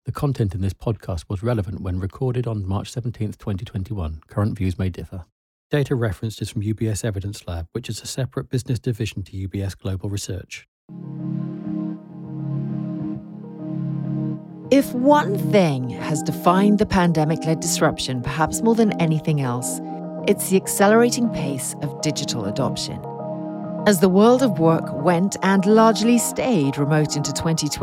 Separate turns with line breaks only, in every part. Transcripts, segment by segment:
The content in this podcast was relevant when recorded on March 17th, 2021. Current views may differ. Data referenced is from UBS Evidence Lab, which is a separate business division to UBS Global Research.
If one thing has defined the pandemic-led disruption, perhaps more than anything else, it's the accelerating pace of digital adoption. As the world of work went and largely stayed remote into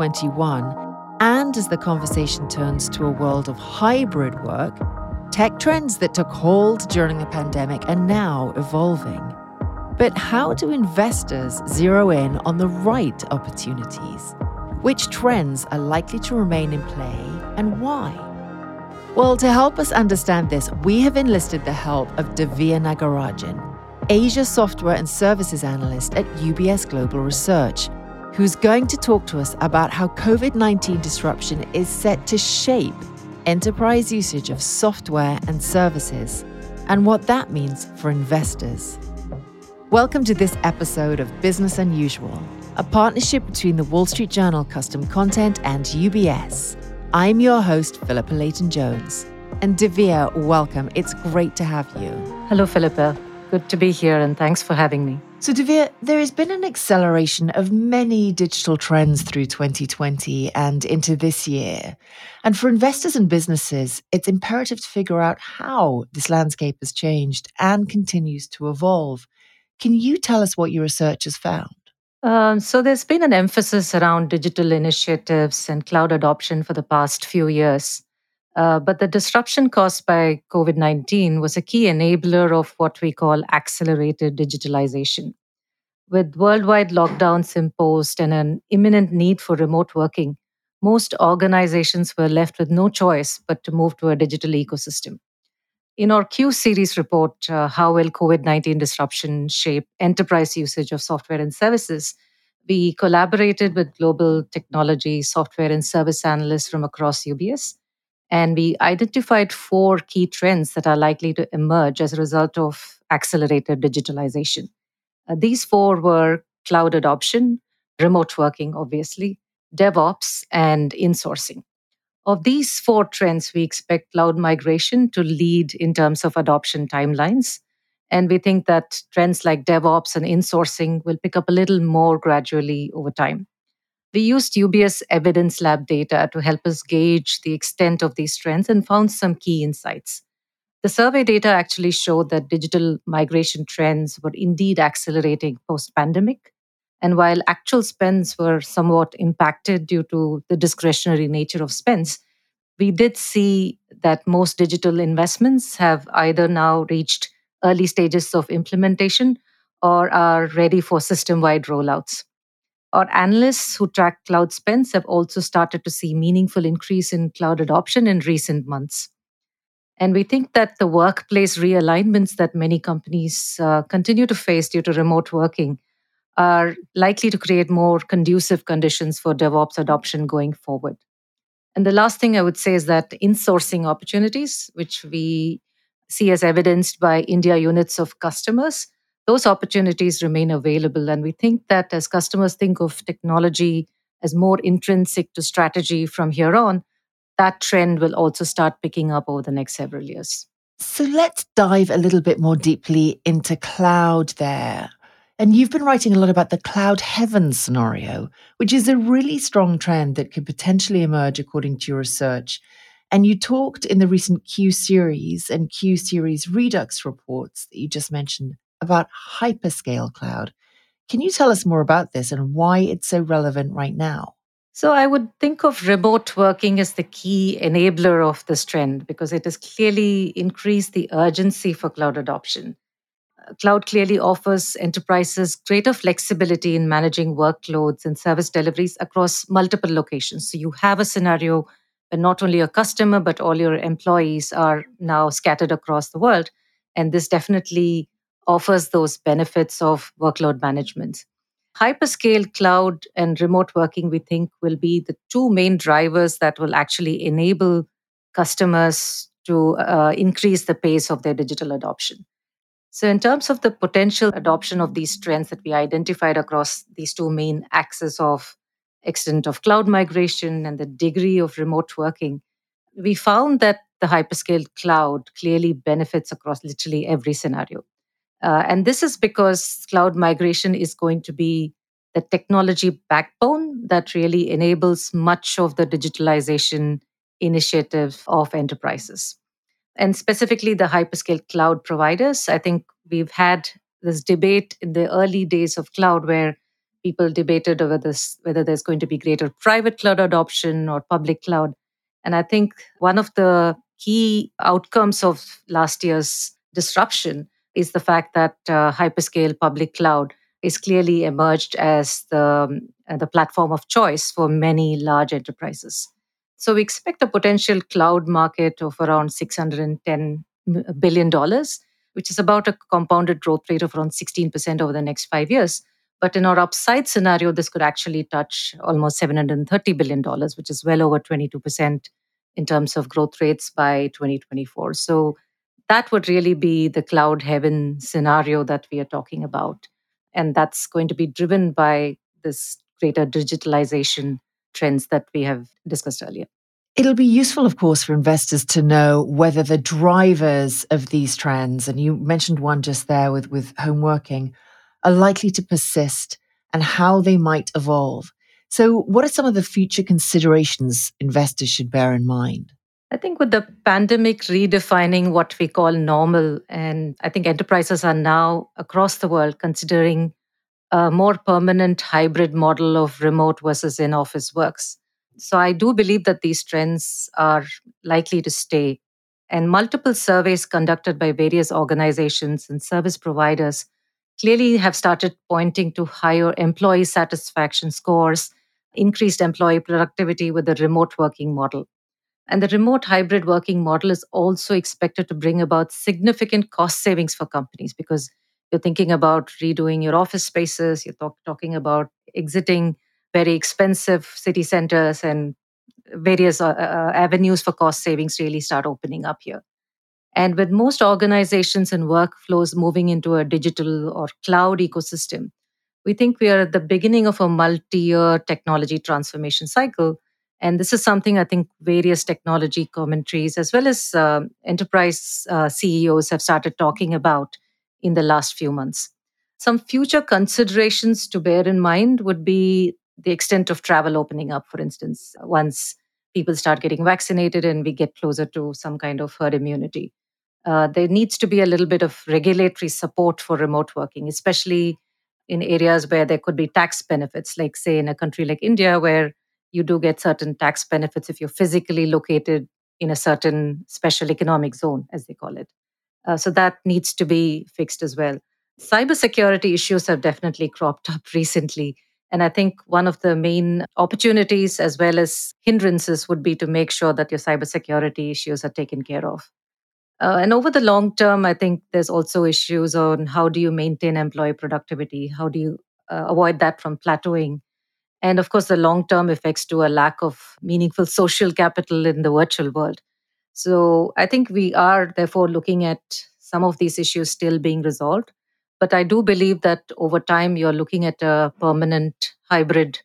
2021, and as the conversation turns to a world of hybrid work, tech trends that took hold during the pandemic are now evolving. But how do investors zero in on the right opportunities? Which trends are likely to remain in play and why? Well, to help us understand this, we have enlisted the help of Divya Nagarajan, Asia Software and Services Analyst at UBS Global Research, who's going to talk to us about how COVID-19 disruption is set to shape enterprise usage of software and services, and what that means for investors. Welcome to this episode of Business Unusual, a partnership between the Wall Street Journal Custom Content and UBS. I'm your host, Philippa Leighton-Jones. And Divya, welcome. It's great to have you.
Hello, Philippa. Good to be here, and thanks for having me.
So, Divya, there has been an acceleration of many digital trends through 2020 and into this year. And for investors and businesses, it's imperative to figure out how this landscape has changed and continues to evolve. Can you tell us what your research has found?
So there's been an emphasis around digital initiatives and cloud adoption for the past few years. But the disruption caused by COVID-19 was a key enabler of what we call accelerated digitalization. With worldwide lockdowns imposed and an imminent need for remote working, most organizations were left with no choice but to move to a digital ecosystem. In our Q series report, How Will COVID-19 Disruption Shape Enterprise Usage of Software and Services, we collaborated with global technology, software, and service analysts from across UBS. And we identified 4 key trends that are likely to emerge as a result of accelerated digitalization. These 4 were cloud adoption, remote working, obviously, DevOps, and insourcing. Of these 4 trends, we expect cloud migration to lead in terms of adoption timelines. And we think that trends like DevOps and insourcing will pick up a little more gradually over time. We used UBS Evidence Lab data to help us gauge the extent of these trends and found some key insights. The survey data actually showed that digital migration trends were indeed accelerating post-pandemic. And while actual spends were somewhat impacted due to the discretionary nature of spends, we did see that most digital investments have either now reached early stages of implementation or are ready for system-wide rollouts. Our analysts who track cloud spends have also started to see meaningful increase in cloud adoption in recent months. And we think that the workplace realignments that many companies continue to face due to remote working are likely to create more conducive conditions for DevOps adoption going forward. And the last thing I would say is that insourcing opportunities, which we see as evidenced by India units of customers, those opportunities remain available. And we think that as customers think of technology as more intrinsic to strategy from here on, that trend will also start picking up over the next several years.
So let's dive a little bit more deeply into cloud there. And you've been writing a lot about the cloud heaven scenario, which is a really strong trend that could potentially emerge according to your research. And you talked in the recent Q series and Q series Redux reports that you just mentioned about hyperscale cloud. Can you tell us more about this and why it's so relevant right now?
So I would think of remote working as the key enabler of this trend because it has clearly increased the urgency for cloud adoption. Cloud clearly offers enterprises greater flexibility in managing workloads and service deliveries across multiple locations. So you have a scenario where not only your customer, but all your employees are now scattered across the world. And this definitely offers those benefits of workload management. Hyperscale cloud and remote working, we think, will be the 2 main drivers that will actually enable customers to increase the pace of their digital adoption. So in terms of the potential adoption of these trends that we identified across these 2 main axes of extent of cloud migration and the degree of remote working, we found that the hyperscale cloud clearly benefits across literally every scenario. And this is because cloud migration is going to be the technology backbone that really enables much of the digitalization initiative of enterprises. And specifically the hyperscale cloud providers. I think we've had this debate in the early days of cloud where people debated over this, whether there's going to be greater private cloud adoption or public cloud. And I think one of the key outcomes of last year's disruption is the fact that hyperscale public cloud is clearly emerged as the platform of choice for many large enterprises. So we expect a potential cloud market of around $610 billion, which is about a compounded growth rate of around 16% over the next 5 years. But in our upside scenario, this could actually touch almost $730 billion, which is well over 22% in terms of growth rates by 2024. So that would really be the cloud heaven scenario that we are talking about. And that's going to be driven by this greater digitalization trends that we have discussed earlier.
It'll be useful, of course, for investors to know whether the drivers of these trends, and you mentioned one just there with home working, are likely to persist and how they might evolve. So what are some of the future considerations investors should bear in mind?
I think with the pandemic redefining what we call normal, and I think enterprises are now across the world considering a more permanent hybrid model of remote versus in office works. So I do believe that these trends are likely to stay. And multiple surveys conducted by various organizations and service providers clearly have started pointing to higher employee satisfaction scores, increased employee productivity with the remote working model. And the remote hybrid working model is also expected to bring about significant cost savings for companies because you're thinking about redoing your office spaces, you're talking about exiting very expensive city centers, and various avenues for cost savings really start opening up here. And with most organizations and workflows moving into a digital or cloud ecosystem, we think we are at the beginning of a multi-year technology transformation cycle. And this is something I think various technology commentaries as well as enterprise CEOs have started talking about in the last few months. Some future considerations to bear in mind would be the extent of travel opening up, for instance, once people start getting vaccinated and we get closer to some kind of herd immunity. There needs to be a little bit of regulatory support for remote working, especially in areas where there could be tax benefits, like, say, in a country like India, where you do get certain tax benefits if you're physically located in a certain special economic zone, as they call it. So that needs to be fixed as well. Cybersecurity issues have definitely cropped up recently. And I think one of the main opportunities as well as hindrances would be to make sure that your cybersecurity issues are taken care of. And over the long term, I think there's also issues on how do you maintain employee productivity? How do you avoid that from plateauing? And of course, the long term effects to a lack of meaningful social capital in the virtual world. So I think we are therefore looking at some of these issues still being resolved. But I do believe that over time, you're looking at a permanent hybrid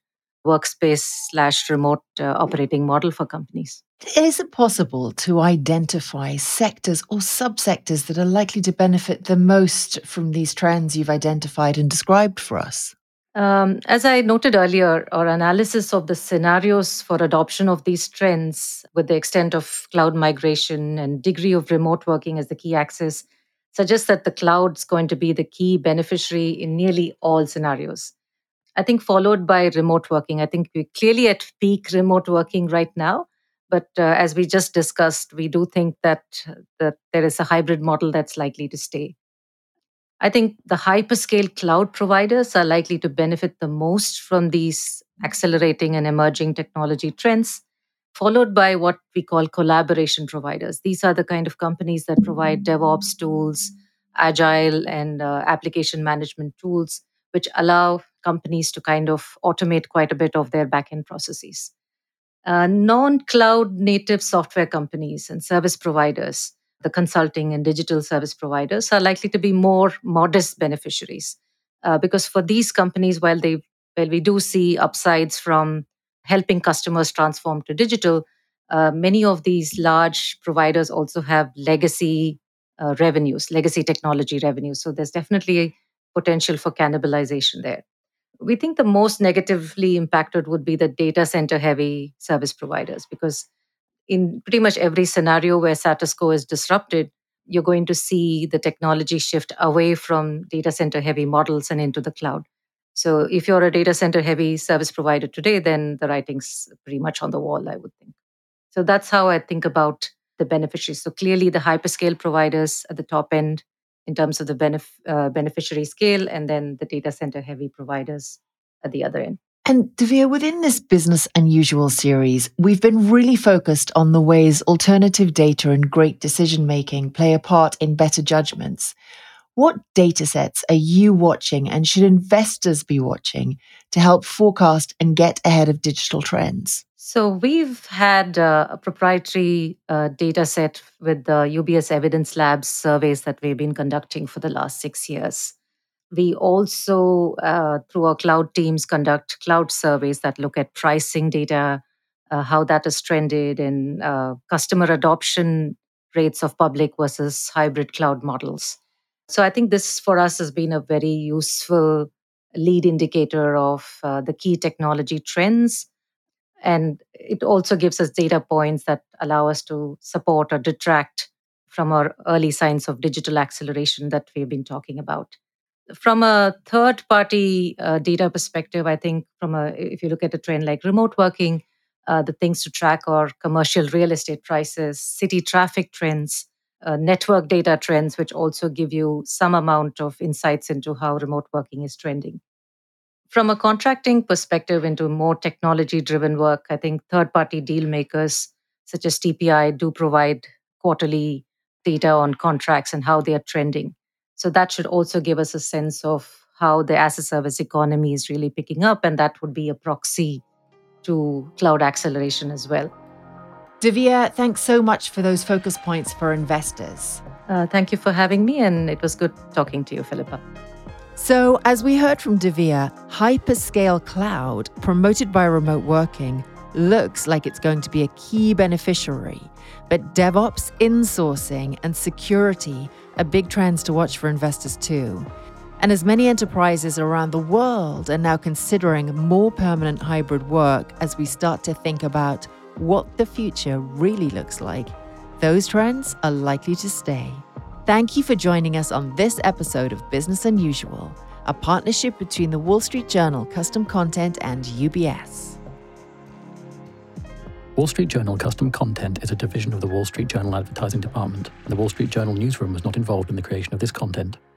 workspace/remote operating model for companies.
Is it possible to identify sectors or subsectors that are likely to benefit the most from these trends you've identified and described for us?
As I noted earlier, our analysis of the scenarios for adoption of these trends with the extent of cloud migration and degree of remote working as the key axis suggests that the cloud's going to be the key beneficiary in nearly all scenarios. I think followed by remote working. I think we're clearly at peak remote working right now. But as we just discussed, we do think that there is a hybrid model that's likely to stay. I think the hyperscale cloud providers are likely to benefit the most from these accelerating and emerging technology trends, followed by what we call collaboration providers. These are the kind of companies that provide DevOps tools, agile and application management tools, which allow companies to kind of automate quite a bit of their backend processes. Non-cloud native software companies and service providers, the consulting and digital service providers, are likely to be more modest beneficiaries. Because for these companies, while we do see upsides from helping customers transform to digital, many of these large providers also have legacy revenues, legacy technology revenues. So there's definitely potential for cannibalization there. We think the most negatively impacted would be the data center heavy service providers, because in pretty much every scenario where status quo is disrupted, you're going to see the technology shift away from data center heavy models and into the cloud. So if you're a data center heavy service provider today, then the writing's pretty much on the wall, I would think. So that's how I think about the beneficiaries. So clearly the hyperscale providers at the top end in terms of the beneficiary scale, and then the data center heavy providers at the other end.
And Divya, within this Business Unusual series, we've been really focused on the ways alternative data and great decision-making play a part in better judgments. What data sets are you watching and should investors be watching to help forecast and get ahead of digital trends?
So we've had a proprietary data set with the UBS Evidence Labs surveys that we've been conducting for the last 6 years. We also, through our cloud teams, conduct cloud surveys that look at pricing data, how that has trended, and customer adoption rates of public versus hybrid cloud models. So I think this for us has been a very useful lead indicator of the key technology trends. And it also gives us data points that allow us to support or detract from our early signs of digital acceleration that we've been talking about. From a third-party data perspective, I think if you look at a trend like remote working, the things to track are commercial real estate prices, city traffic trends, network data trends, which also give you some amount of insights into how remote working is trending. From a contracting perspective into more technology-driven work, I think third-party deal makers such as TPI do provide quarterly data on contracts and how they are trending. So that should also give us a sense of how the as-a-service economy is really picking up, and that would be a proxy to cloud acceleration as well.
Divya, thanks so much for those focus points for investors.
Thank you for having me, and it was good talking to you, Philippa.
So, as we heard from Divya, hyperscale cloud, promoted by remote working, looks like it's going to be a key beneficiary. But DevOps, insourcing, and security are big trends to watch for investors too. And as many enterprises around the world are now considering more permanent hybrid work as we start to think about what the future really looks like, those trends are likely to stay. Thank you for joining us on this episode of Business Unusual, a partnership between the Wall Street Journal Custom Content and UBS.
Wall Street Journal Custom Content is a division of the Wall Street Journal Advertising Department. The Wall Street Journal newsroom was not involved in the creation of this content.